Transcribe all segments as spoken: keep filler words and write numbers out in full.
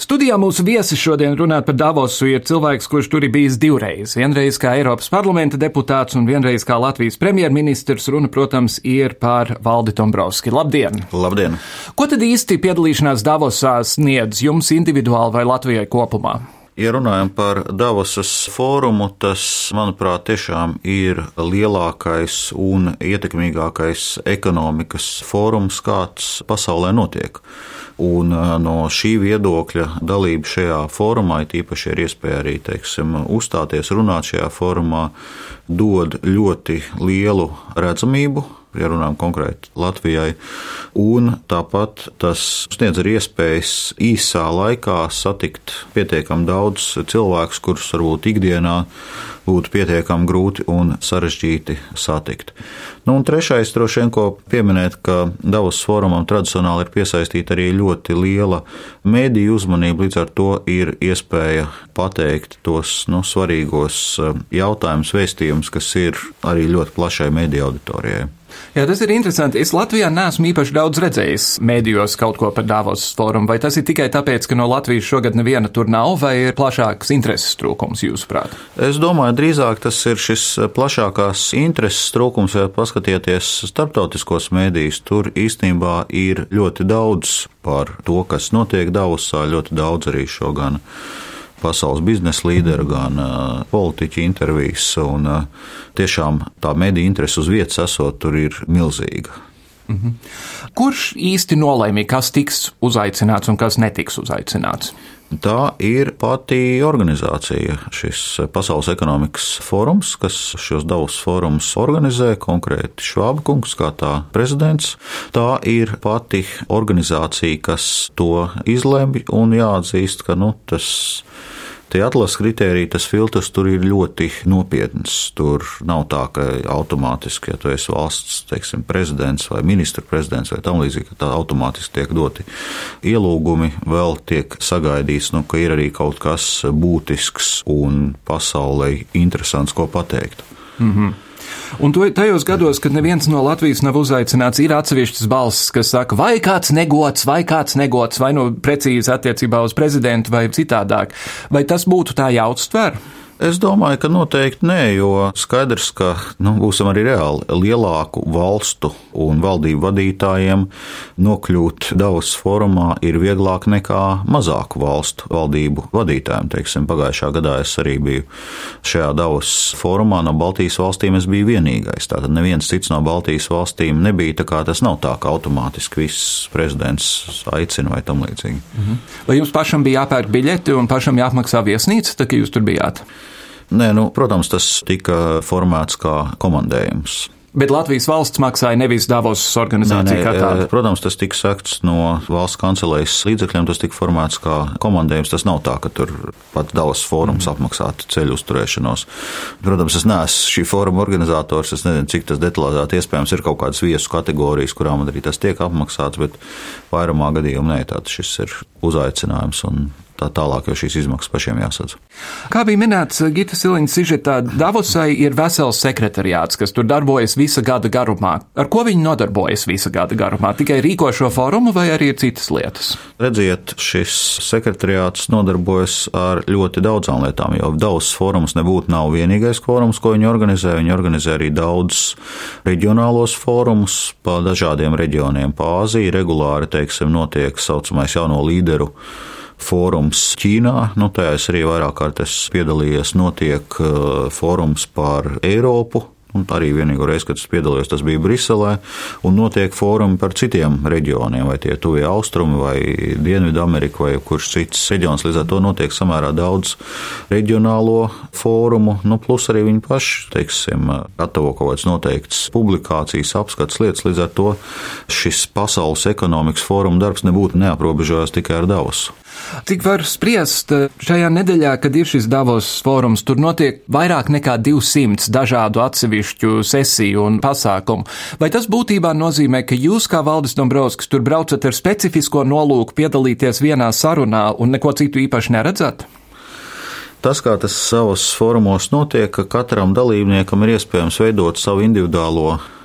Studijā mūsu viesis šodien runāt par Davosu ir cilvēks, kurš tur ir bijis divreiz. Vienreiz kā Eiropas parlamenta deputāts un vienreiz kā Latvijas premjerministrs. Runa, protams, ir par Valdi Dombrovski. Labdien! Labdien! Ko tad īsti piedalīšanās Davosā sniedz jums individuāli vai Latvijai kopumā? Ja runājam par Davosas fórumu, tas, manuprāt, tiešām ir lielākais un ietekmīgākais ekonomikas fórums, kāds pasaulē notiek. Un no šī viedokļa dalība šajā fórumā, tīpaši ir iespēja arī, teiksim, uzstāties, runāt šajā fórumā, dod ļoti lielu redzamību, ja runājam konkrēti Latvijai, un tāpat tas sniedz arī iespējas īsā laikā satikt pietiekami daudz cilvēkus, kurus varbūt ikdienā būtu pietiekami grūti un sarežģīti satikt. Nu, un trešais, droši vien, ko pieminēt, ka Davos fórumam tradicionāli ir piesaistīta arī ļoti liela mediju uzmanība, līdz ar to ir iespēja pateikt tos nu, svarīgos jautājumus, vēstījumus, kas ir arī ļoti plašai mediju auditorijai. Jā, tas ir interesanti. Es Latvijā neesmu īpaši daudz redzējis mēdījos kaut ko par Davos fórumu. Vai tas ir tikai tāpēc, ka no Latvijas šogad neviena tur nav, vai ir plašāks intereses trūkums, jūsuprāt? Es domāju, drīzāk tas ir šis plašākās intereses trūkums, ja paskatieties starptautiskos mēdījus. Tur īstenībā ir ļoti daudz par to, kas notiek Davosā, ļoti daudz arī šo gan pasaules biznesa līderu, gan uh, politiķu intervijas, un uh, tiešām tā mediju interese uz vietas esot tur ir milzīga. Mhm. Kurš īsti nolēma, kas tiks uzaicināts un kas netiks uzaicināts? Tā ir pati organizācija, šis Pasaules ekonomikas fórums, kas šos Davos fórumus organizē, konkrēti Švāba kungs kā tā prezidents. Tā ir pati organizācija, kas to izlemj, un jāatzīst, ka nu, tas tie atlases kritēriji, tas filtrs tur ir ļoti nopietns. Tur nav tā, ka automātiski, ja tu esi valsts, teiksim, prezidents vai ministra prezidents vai tam līdzīgi, ka tā automātiski tiek doti ielūgumi, vēl tiek sagaidīts, nu, ka ir arī kaut kas būtisks un pasaulē interesants, ko pateikt. Mhm. Un to, tajos gados, kad neviens no Latvijas nav uzaicināts, ir atsevišķas balsis, kas saka, vai kāds negods, vai kāds negods, vai nu precīzi attiecībā uz prezidentu vai citādāk. Vai tas būtu tā jāuztver? Es domāju, ka noteikti nē, jo skaidrs, ka nu, būsim arī reāli lielāku valstu un valdību vadītājiem nokļūt Davos fórumā ir vieglāk nekā mazāku valstu valdību vadītājiem. Teiksim, pagājušā gadā es arī biju šajā Davos fórumā, no Baltijas valstīm es biju vienīgais. Tātad neviens cits no Baltijas valstīm nebija, tā kā tas nav tā, ka automātiski viss prezidents aicina vai tam līdzīgi. Mhm. Vai jums pašam bija jāpērk biļeti un pašam jāapmaksā viesnīca, tā kā jūs tur bijāt? Nē, nu, protams, tas tika formēts kā komandējums. Bet Latvijas valsts maksāja nevis Davosas organizācija kā tāda? Protams, tas tika sekts no valsts kancelējas līdzekļiem, tas tika formēts kā komandējums. Tas nav tā, ka tur pat Davos fórums apmaksātu ceļu uzturēšanos. Protams, es neesmu šī fóruma organizators, es nezinu, cik tas detalizēti iespējams ir kaut kādas viesu kategorijas, kurām arī tas tiek apmaksāts, bet vairumā gadījumā nē, tātad šis ir uzaicinājums un tā tālāk, jo šīs izmaksas pašiem jāsadz. Kā bija minēts Gita Siliņas sižetā, Davosai ir vesels sekretariāts, kas tur darbojas visa gada garumā. Ar ko viņi nodarbojas visa gada garumā? Tikai rīko šo fórumu vai arī ir citas lietas? Redziet, šis sekretariāts nodarbojas ar ļoti daudzām lietām, jo Davos fórums nebūtu nav vienīgais fórums, ko viņi organizē. Viņi organizē arī daudz reģionālos fórumus pa dažādiem reģioniem. Pa Āziju regulāri, teiksim, notiek saucamais jauno līderu fórums Ķīnā, nu tajā es arī vairāk kārt esmu piedalījies, notiek uh, fórums par Eiropu, un arī vienīgo reizi, kad es piedalījos, tas bija Briselē, un notiek fórumi par citiem reģioniem, vai tie tuvie austrumi, vai Dienvidu Amerika, vai kurš cits reģions, līdz ar to notiek samērā daudz reģionālo fórumu, nu plus arī viņi paši, teiksim, gatavo kaut kādas noteiktas publikācijas, apskats lietas, līdz ar to šis pasaules ekonomikas fóruma darbs nebūtu neaprobežojas tikai ar Davosu. Cik var spriest, šajā nedēļā, kad ir šis Davos fórums, tur notiek vairāk nekā divsimt dažādu atsevišķu sesiju un pasākumu. Vai tas būtībā nozīmē, ka jūs kā Valdis Dombrovskis tur braucat ar specifisko nolūku piedalīties vienā sarunā un neko citu īpaši neredzat? Tas, kā tas savos fórumos notiek, ka katram dalībniekam ir iespējams veidot savu individuālo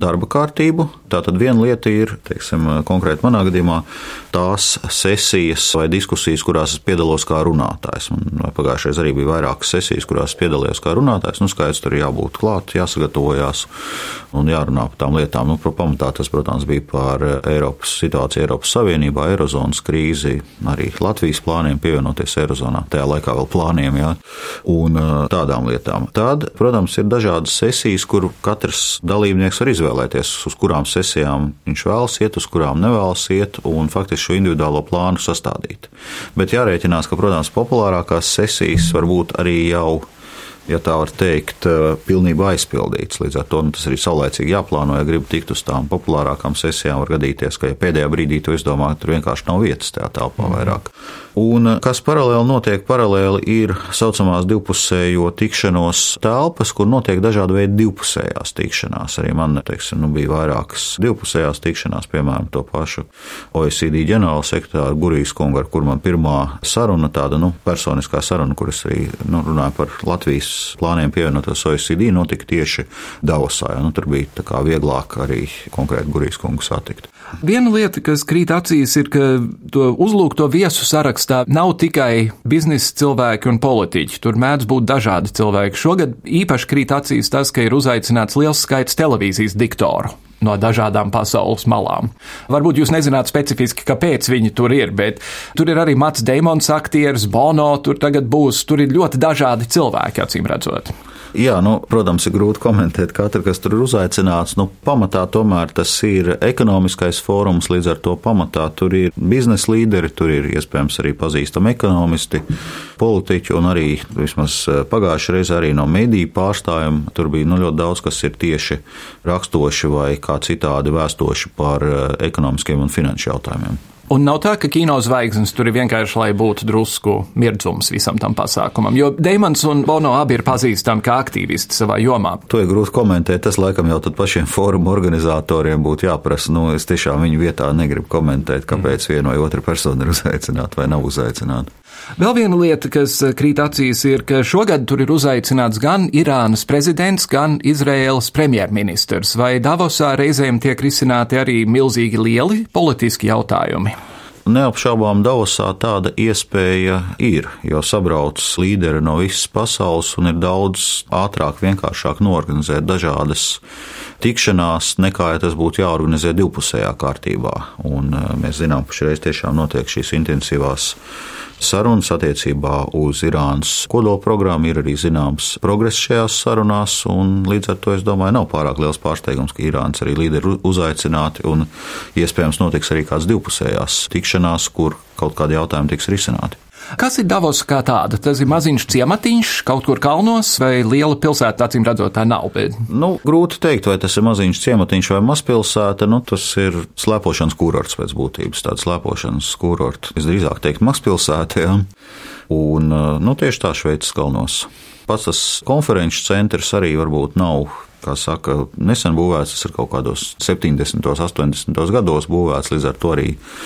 darba kārtību. Tātad viena lieta ir, teiksim, konkrēti manā gadījumā, tās sesijas vai diskusijas, kurās es piedalos kā runātājs. Pagājušajā arī bija vairākas sesijas, kurās piedalījos kā runātājs. Nu, skaidrs, tur ir jābūt klāt, jāsagatavojās un jārunā par tām lietām. Nu, pamatā tas, protams, bija par Eiropas situāciju Eiropas Savienībā, Eirozonas krīzi, arī Latvijas plāniem pievienoties Eirozonā, tajā laikā vēl plāniem, jā, un tādām lietām. Tad, protams, ir dažādas sesijas, kur katrs dalībnieks var izvēlēties, uz kurām sesijām viņš vēlas iet, uz kurām nevēlas iet, un faktiski šo individuālo plānu sastādīt. Bet jārēķinās, ka, protams, populārākās sesijas var būt arī jau, ja tā var teikt, pilnībā aizpildīts. Līdz ar to nu, tas arī saulēcīgi jāplāno, ja gribu tikt uz tām populārākām sesijām, var gadīties, ka ja pēdējā brīdī to izdomā, tur vienkārši nav vietas tajā telpā vairāk. Un kas paralēli notiek, paralēli ir saucamās divpusējo tikšanos telpas, kur notiek dažādi veidi divpusējās tikšanās. Arī man, teiksim, nu, bija vairākas divpusējās tikšanās, piemēram, to pašu O E C D ģenerāla sekretāru Gurijas kungu, ar kur man pirmā saruna, tāda, nu, personiskā saruna, kur es arī, nu, runāju par Latvijas plāniem pievienotos O E C D, notika tieši Davosā. Nu, tur bija tā kā vieglāk arī konkrēti Gurijas kungu satikt. Viena lieta, kas krīt acīs, ir, ka to uzlūgto viesu sarakstā nav tikai biznesa cilvēki un politiķi. Tur mēdz būt dažādi cilvēki. Šogad īpaši krīt acīs tas, ka ir uzaicināts liels skaits televīzijas diktoru no dažādām pasaules malām. Varbūt jūs nezināt specifiski, kāpēc viņi tur ir, bet tur ir arī Mats Deimons aktieris, Bono tur tagad būs, tur ir ļoti dažādi cilvēki, acīm redzot. Jā, nu, protams, ir grūti komentēt katru, kas tur ir uzaicināts. Nu, pamatā tomēr tas ir ekonomiskais fórums, līdz ar to pamatā tur ir biznesa līderi, tur ir iespējams arī pazīstami ekonomisti, politiķi un arī vismaz pagājušajā reizē arī no mediju pārstāvjiem. Tur bija nu, ļoti daudz, kas ir tieši rakstoši vai kā citādi vēstoši par ekonomiskiem un finanšu jautājumiem. Un nav tā, ka kino zvaigznes tur ir vienkārši, lai būtu drusku mirdzums visam tam pasākumam, jo Deimons un Bono abi ir pazīstami kā aktīvisti savā jomā. To ir grūti komentēt, tas laikam jau tad pašiem fórumu organizatoriem būtu jāprasa. Nu, es tiešām viņu vietā negribu komentēt, kāpēc viena vai otra persona ir uzaicināta vai nav uzaicināta. Vēl viena lieta, kas krīt acīs, ir, ka šogad tur ir uzaicināts gan Irānas prezidents, gan Izraēlas premjerministrs. Vai Davosā reizēm tiek risināti arī milzīgi lieli politiski jautājumi? Neapšaubām Davosā tāda iespēja ir, jo sabrauc līderi no visas pasaules un ir daudz ātrāk, vienkāršāk norganizēt dažādas tikšanās, nekā ja tas būtu jāorganizē divpusējā kārtībā. Un mēs zinām, ka šreiz tiešām notiek šīs intensīvās sarunas attiecībā uz Irānas kodolprogrammu, ir arī zināms progress šajās sarunās, un līdz ar to, es domāju, nav pārāk liels pārsteigums, ka Irānas arī līderi uzaicināti, un iespējams notiks arī kāds divpusējās tikšanās, kur kaut kādi jautājumi tiks risināti. Kas ir Davos kā tāda? Tas ir maziņš ciematiņš kaut kur kalnos vai liela pilsēta, acīm redzot, tā nav? Bet... Nu, grūti teikt, vai tas ir maziņš ciematiņš vai mazpilsēta. Nu, tas ir slēpošanas kurorts pēc būtības, tāds slēpošanas kurorts. Es drīzāk teiktu mazpilsēta, jā. Un, nu, tieši tā Šveices kalnos. Pats tas konferenču centrs arī varbūt nav, kā saka, nesen būvēts, tas ir kaut kādos septiņdesmitos, astoņdesmitos gados būvēts, līdz ar to arī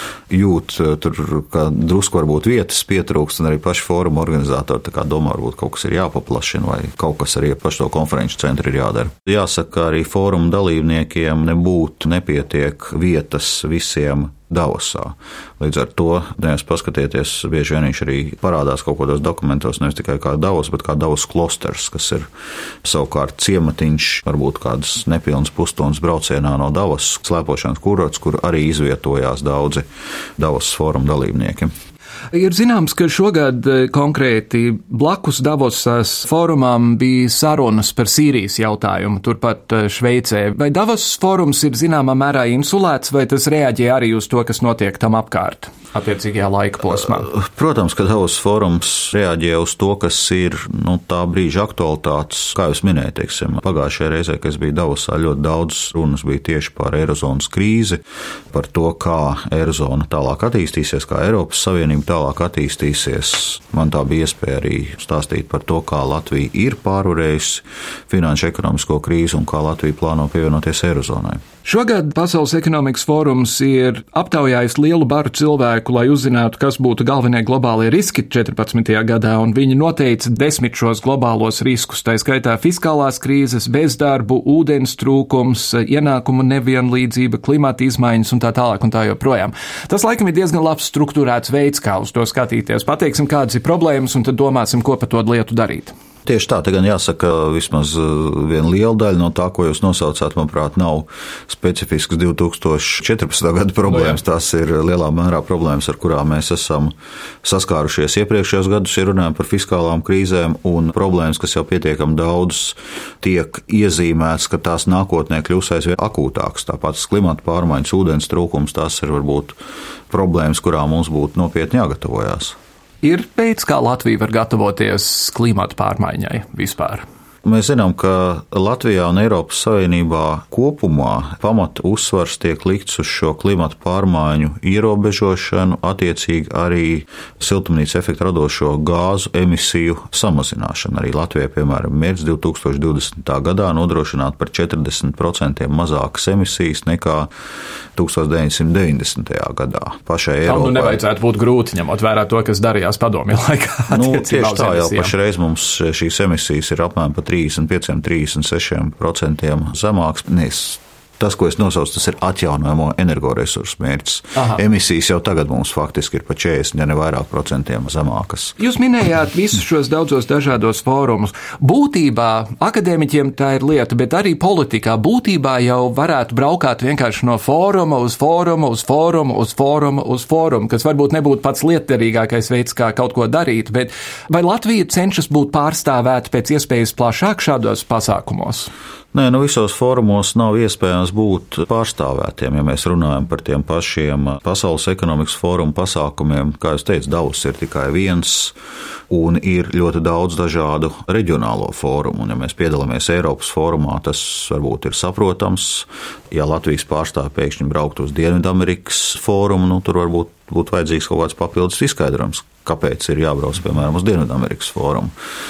jūt, tur, ka drusku varbūt vietas pietrūkst, un arī paši fóruma organizatori tā kā domā, varbūt kaut kas ir jāpaplašina, vai kaut kas arī paši to konferenču centru ir jādara. Jāsaka, arī fóruma dalībniekiem nebūtu nepietiek vietas visiem Davosā. Līdz ar to, ja jūs paskatieties, bieži vien viņš arī parādās kaut kādos dokumentos, nevis tikai kā Davos, bet kā Davos klosters, kas ir savukārt ciematiņš, varbūt kādas nepilnas pusstundas braucienā no Davos, slēpošanas kurorts, kur arī izvietojās daudzi Davos fóruma dalībnieki. Ir zināms, ka šogad konkrēti blakus Davosas fórumam bija sarunas par Sīrijas jautājumu, turpat Šveicē. Vai Davos fórums ir zināmā mērā insulēts, vai tas reaģē arī uz to, kas notiek tam apkārt attiecīgajā laika posmā? Protams, ka Davos fórums reaģē uz to, kas ir nu, tā brīža aktualitātes. Kā jūs minējāt, teiksim, pagājušajā reizē, kad es biju Davosā, ļoti daudz runas bija tieši par Eirozonas krīzi, par to, kā Eirozona tālāk attīstīsies, kā Eiropas Savienība tālāk attīstīsies. Man tā bija iespēja arī stāstīt par to, kā Latvija ir pārvarējusi finanšu ekonomisko krīzi un kā Latvija plāno pievienoties Eirozonai. Šogad Pasaules ekonomikas fórums ir aptaujājis lielu baru cilvēku pētnieku, lai uzzinātu, kas būtu galvenie globālie riski četrpadsmitajā gadā, un viņi noteica desmit šos globālos riskus, tā skaitā fiskālās krīzes, bezdarbu, ūdens trūkums, ienākumu nevienlīdzība, klimata izmaiņas un tā tālāk un tā joprojām. Tas laikam ir diezgan labs strukturēts veids, kā uz to skatīties. Pateiksim, kādas ir problēmas, un tad domāsim, ko par to lietu darīt. Tieši tā, te gan jāsaka, vismaz viena liela daļa no tā, ko jūs nosaucāt, manuprāt, nav specifisks divi tūkstoši četrpadsmitā gada problēmas. Tās ir lielā mērā problēmas, ar kurām mēs esam saskārušies iepriekšējos gadus, ja runājam par fiskālām krīzēm, un problēmas, kas jau pietiekami daudz tiek iezīmēts, ka tās nākotnē kļūs aizvien akūtākas. Tāpat klimata pārmaiņas, ūdens trūkums, tās ir varbūt problēmas, kurām mums būtu nopietni jāgatavojās. Ir veids, kā Latvija var gatavoties klimata pārmaiņai vispār? Mēs zinām, ka Latvijā un Eiropas Savienībā kopumā pamata uzsvars tiek likts uz šo klimata pārmaiņu ierobežošanu, attiecīgi arī siltumnīca efekta radošo gāzu emisiju samazināšanu. Arī Latvijai, piemēram, mērķis divi tūkstoši divdesmitā gadā nodrošināt par četrdesmit procentiem mazākas emisijas nekā tūkstoš deviņsimt deviņdesmitajā gadā. Pašai Eiropai. Tam nu nevajadzētu būt grūti, ņemot vērā to, kas darījās padomju laikā. Nu, tieši tā, jau pašreiz mums šīs emisijas ir apmēram pat trīsdesmit pieci, trīsdesmit seši procenti zemāks. Nes, tas, ko es nosaucu, tas ir atjaunojamo energoresursu mērķis. Aha. Emisijas jau tagad mums faktiski ir pa četrdesmit, ja ne vairāk procentiem zemākas. Jūs minējāt visus šos daudzos dažādos fórumus. Būtībā akadēmiķiem tā ir lieta, bet arī politikā būtībā jau varētu braukāt vienkārši no fóruma uz fórumu, uz fórumu, uz fórumu, uz fórumu, kas varbūt nebūtu pats lietderīgākais veids, kā kaut ko darīt, bet vai Latvija cenšas būt pārstāvēta pēc iespējas plašāk šādos pasākumos? Nē, nu visos fórumos nav iespējams būt pārstāvētiem, ja mēs runājam par tiem pašiem Pasaules ekonomikas fóruma pasākumiem. Kā jūs teicat, Davos ir tikai viens, un ir ļoti daudz dažādu reģionālo fórumu. Un ja mēs piedalāmies Eiropas fórumā, tas varbūt ir saprotams. Ja Latvijas pārstāvji pēkšņi braukt uz Dienvidamerikas fórumu, nu tur varbūt būtu vajadzīgs kaut kāds papildus izskaidrojums, kāpēc ir jābrauc, piemēram, uz Dienvidamerikas fórumu.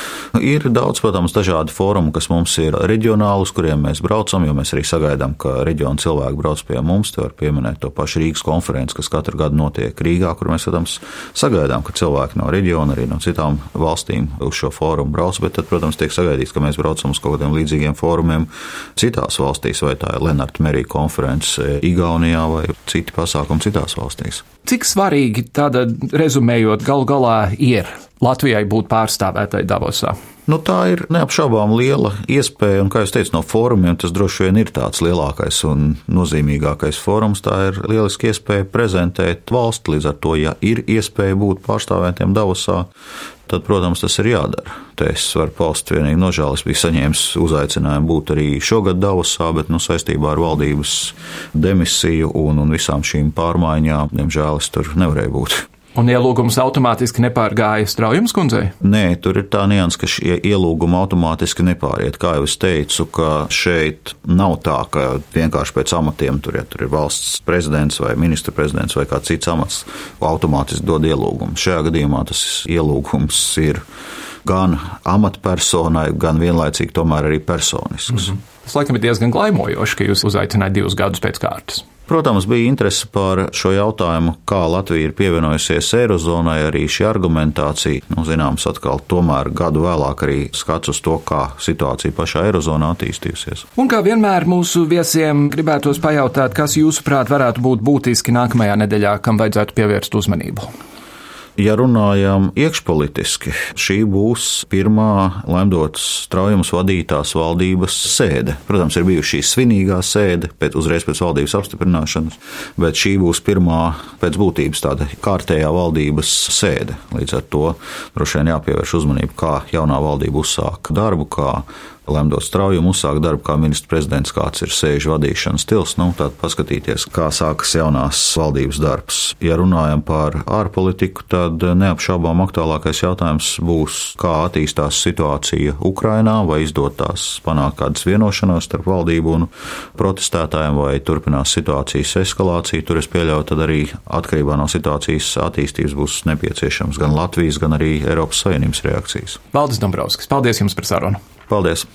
Ir daudz, protams, dažādi fórumi, kas mums ir reģionāli, uz kuriem mēs braucam, jo mēs arī sagaidām, ka reģiona cilvēki brauc pie mums. Te var pieminēt to pašu Rīgas konferenci, kas katru gadu notiek Rīgā, kur mēs, protams, sagaidām, ka cilvēki no reģiona, arī no citām valstīm uz šo fórumu brauc, bet tad, protams, tiek sagaidīts, ka mēs braucam uz kaut kādiem līdzīgiem fórumiem citās valstīs, vai tā ir Lenarta Merija konference Igaunijā vai citi pasākumi citās valstīs. Cik svarīgi tāda, rezumējot, galu galā ir Latvijai būt pārstāvētai Davosā? Nu, tā ir neapšaubām liela iespēja, un, kā jūs teicat, no fórumiem tas droši vien ir tāds lielākais un nozīmīgākais fórums. Tā ir lieliski iespēja prezentēt valsti, līdz ar to, ja ir iespēja būt pārstāvētiem Davosā, tad, protams, tas ir jādara. Te es varu paust vienīgi nožēlu, es biju saņēmis uzaicinājumu būt arī šogad Davosā, bet nu, saistībā ar valdības demisiju un, un visām šīm pārmaiņām, diemžēl es tur nevarēju būt. Un ielūgums automātiski nepārgāja Straujums kundzei? Nē, tur ir tā nianse, ka šie ielūgumi automātiski nepāriet. Kā jau es teicu, ka šeit nav tā, ka vienkārši pēc amatiem tur, ja tur ir valsts prezidents vai ministra prezidents vai kāds cits amats, automātiski dod ielūgumu. Šajā gadījumā tas ielūgums ir gan amatpersonai, gan vienlaicīgi tomēr arī personisks. Mm-hmm. Tas laikam ir diezgan glaimojoši, ka jūs uzaicināt divus gadus pēc kārtas. Protams, bija interese par šo jautājumu, kā Latvija ir pievienojusies Eirozonai, arī šī argumentācija, nu, zināms, atkal tomēr gadu vēlāk arī skats uz to, kā situācija pašā Eirozonā attīstījusies. Un kā vienmēr mūsu viesiem gribētos pajautāt, kas jūsuprāt varētu būt būtiski nākamajā nedēļā, kam vajadzētu pievērst uzmanību? Ja runājam iekšpolitiski, šī būs pirmā Laimdotas Straujums vadītās valdības sēde. Protams, ir bijusi šī svinīgā sēde, pēc, uzreiz pēc valdības apstiprināšanas, bet šī būs pirmā pēc būtības tāda kārtējā valdības sēde. Līdz ar to droši vien jāpievērš uzmanību, kā jaunā valdība uzsāk darbu, kā Laimdotas Straujuma uzsāk darbu kā ministra prezidents, kāds ir sēžu vadīšanas stils, nu, tad paskatīties, kā sākas jaunās valdības darbs. Ja runājam par ārpolitiku, tad neapšaubām aktuālākais jautājums būs, kā attīstās situācija Ukrainā, vai izdotās panākt kādas vienošanās starp valdību un protestētājiem, vai turpinās situācijas eskalācija. Tur es pieļauju, tad arī atkarībā no situācijas attīstības būs nepieciešams gan Latvijas, gan arī Eiropas Savienības reakcijas. Valdis Dombrovskis, paldies jums par sarunu. Paldies!